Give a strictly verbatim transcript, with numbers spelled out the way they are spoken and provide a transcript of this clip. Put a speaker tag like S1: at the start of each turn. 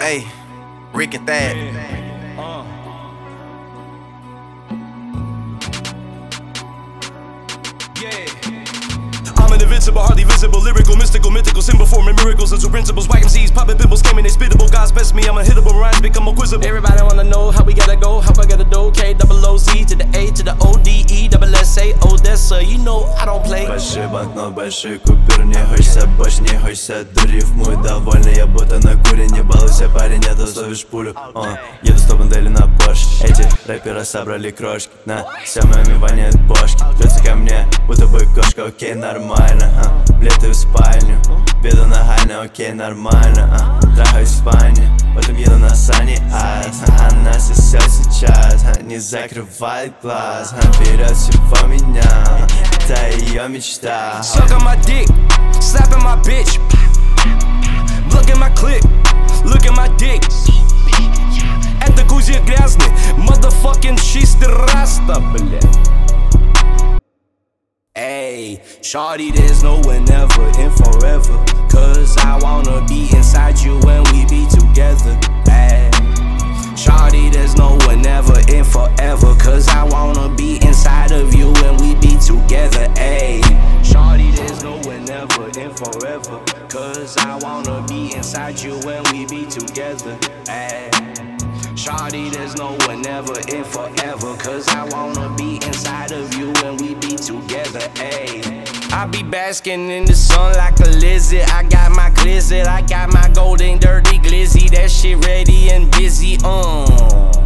S1: Hey, Rick and Thad.
S2: Uh. Yeah. I'm an invincible, hardly visible, lyrical, mystical, mythical, sin performing miracles into principles. Whack M Cs, popping pimples, scheming, they spittable. God's best me, I'm unhittable, rhymes become acquisible. Everybody wanna know how we gotta go, how I gotta do. K double O Z to the A to the O D E double S A Odessa, you know I don't play.
S3: Большой банкнот, большой купюр, не хочется больше, не хочется дурив. Мой довольный, я будто на куре. Не балуйся, парень, не дословишь пулю. О, еду сто модели на Порш. Эти рэперы собрали крошки. На самыми воняют бошки. Ждется ко мне, будто бы кошка, окей, нормально. А, влетаю в спальню, веду нагально, окей, нормально. А, трахаюсь в спальне, потом еду на сани. А, она сосет сейчас, а, не закрывает глаз. А, берет всего меня, это ее мечта.
S2: Suck on my dick, slapping my bitch. Look at my clip, look at my dick. Это кузик грязный, motherfucking чистый раста, блядь. Ayy, shawty, there's no whenever and forever. Cause I wanna be inside you when we be together. Ayy, shawty, there's no whenever and forever. Cause I wanna be inside of you when we be together. Ayy, shawty, there's no whenever and forever. Cause I wanna be inside you when we be together. Ayy, shawty, there's no whenever and forever. Cause I wanna be inside of you when we be together, ayy. I be basking in the sun like a lizard. I got my glizzy, I got my golden dirty glizzy. That shit ready and busy, uh